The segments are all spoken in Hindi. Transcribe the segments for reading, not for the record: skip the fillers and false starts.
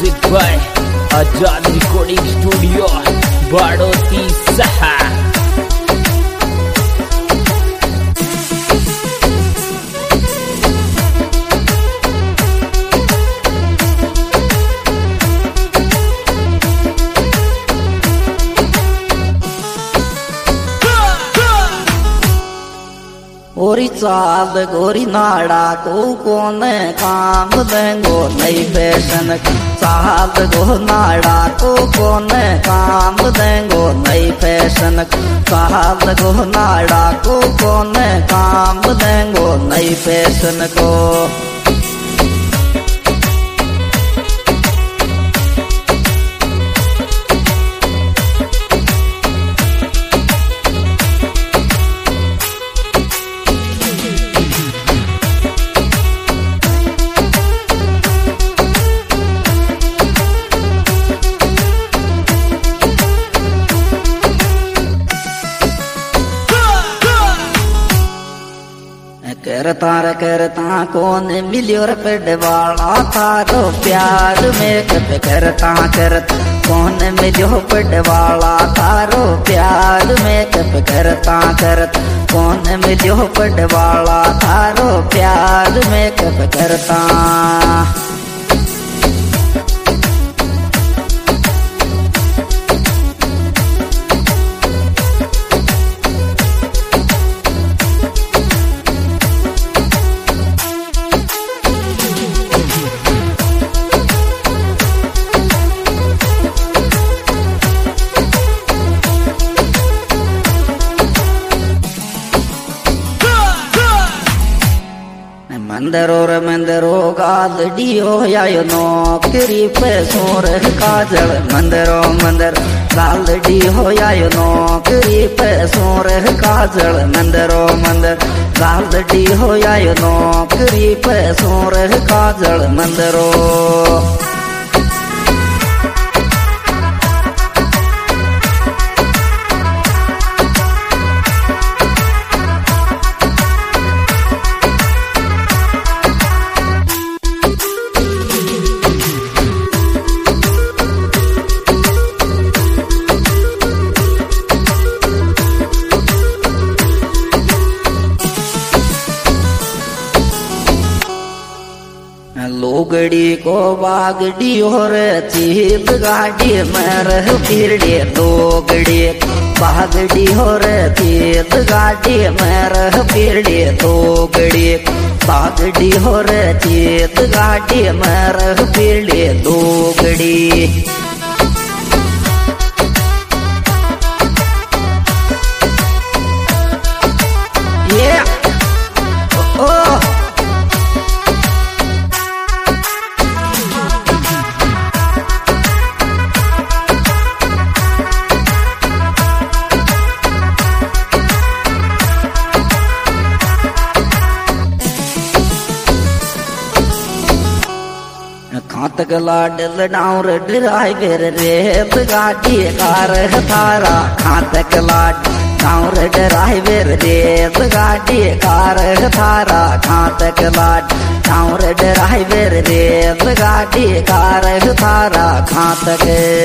Music by Azad recording studio Baroti सहा। गोरी चाल गोरी नाड़ा को कौन काम देंगो नई फैशन चाल गो नाड़ा को कौन काम देंगो नई फैशन चाल गो नाड़ा को कौन काम देंगो नई फैशन को। करता कौन मिलियो रे वाला थारो प्यार में करता कौन मिलियो वाला थारो प्यार में करता कौन मिलियो वाला थारो प्यार में करता। मंदरो गालडियो आयो नौकरी पे सोर काजल मंदर गालडियो आयो नौकरी पे सोर काजल मंदर गालडियो आयो नौकरी पे सोर काजल मंदरो। लोगड़ी को बागड़ी और चीत गाड़ी मर फिरड़े लोगड़ी बागड़ी और चीत गाड़ी मर फिरड़े लोगड़ी बागड़ी और चीत गाड़ी मर फिरड़े लोगड़ी। खातक लाडल डाउर ड्राइवर रेत गाड़ी कार थारा खातक लाड डाउर ड्राइवर रेत गाड़ी कार थारा खातक लाड डाउर ड्राइवर रेत गाड़ी कार थारा खातक।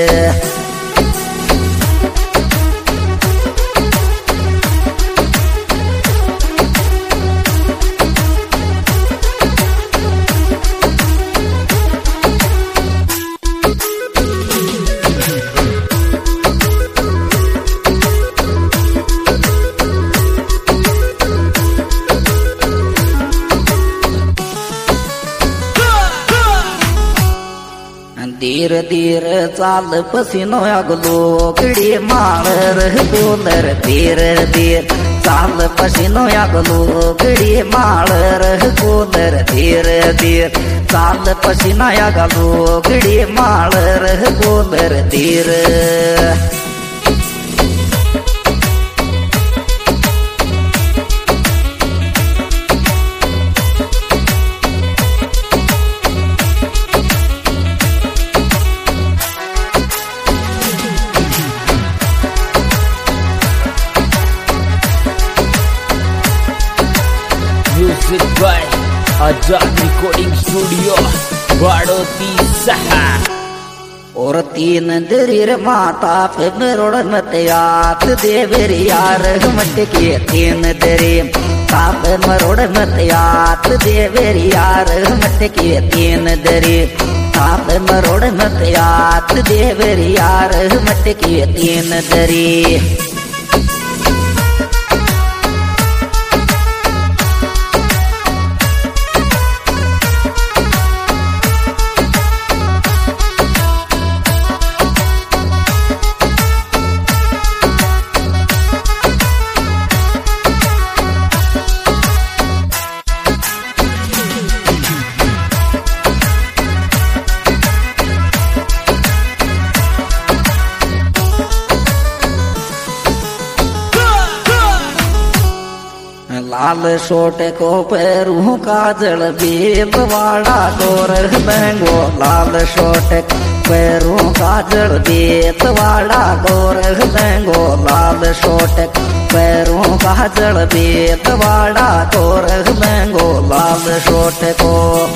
धीरे धीरे चाल पसीनो अगलो कड़ी मार बोलर धीरे धीरे चाल पसीनो अगलो कड़ी मार बोलर धीरे धीरे चाल पसीना अगलो कड़ी मार बोलर धीरे। Music by Azad recording studio Baroti सहा। और तीन दरीर माता पे मरोड़ मत याद देवेरी यार मत के तीन दरी ताप मरोड़ मत याद देवेरी यार मत के तीन दरी ताप मरोड़ मत याद देवेरी यार मत के तीन दरी लाल शोट को पैरू काजल बेतवाड़ा गोर महंगो लाल शोट पैरू काजल बेतवाड़ा गोर महंगो लाल शोट पैरू काजल बेतवाड़ा गोर महंगो लाल शोट को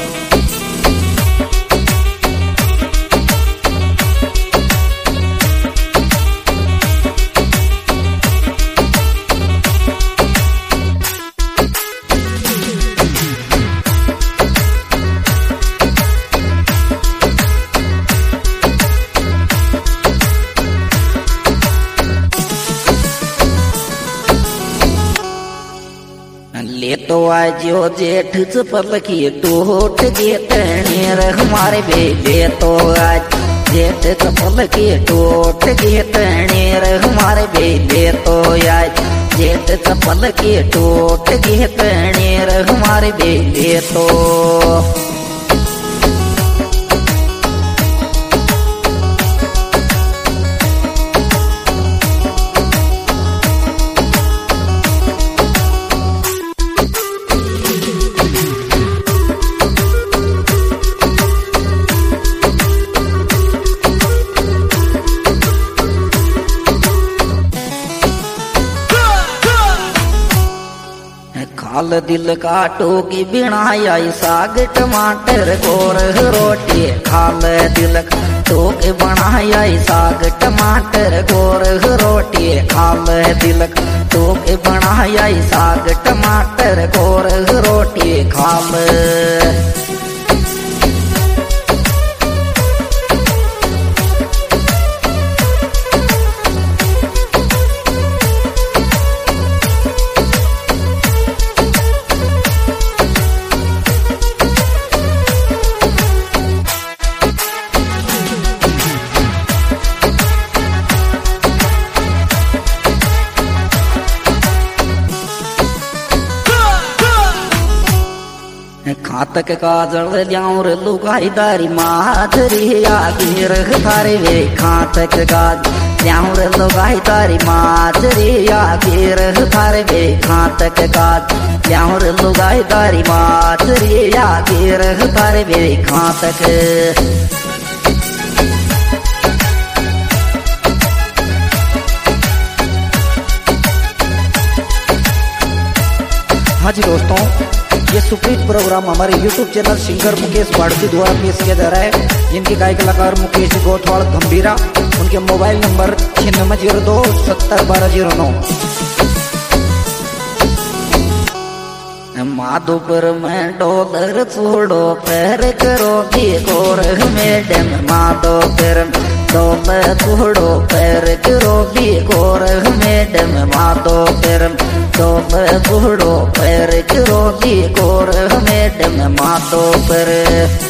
ले तो आजो जेठ चपल की टूट गे तणीर हमारे बेबे तो आज जेठ चपल की टूट गे तणीर हमारे बेबे तो आज जेठ चपल की टूट गे तणीर हमारे बेबे तो खाल दिल काटो की बिनाया साग टमाटर गोर रोटी खाल दिल काटो की बनाया साग टमाटर गोर रोटी खाल दिल काटो की बनाया साग टमाटर गोर रोटी खाल खातक काजल ल्याऊर लुगाईदारी माधरी आगिर थारे वे खातक काज ल्याऊर लुगाईदारी माधरी आगिर थारे वे खातक काज ल्याऊर लुगाईदारी माधरी आगिर थारे वे खातक हाँ जी दोस्तों, ये सुप्रीत प्रोग्राम हमारे YouTube channel singer Mukesh Barti द्वारा पेश किया जा रहा है। जिनके गायक कलाकार मुकेश गोथवाड़ गंभीरा, उनके मोबाइल नंबर 9602 70 1209। माधोपुर में डॉलर छोड़ो पैर करो दी गोर मैडम माधोपुर डॉलर छोड़ो पैर करो दी गोर मैडम माधोपुर डॉलर छोड़ो पैर करो दी गोर मैडम माधोपुर।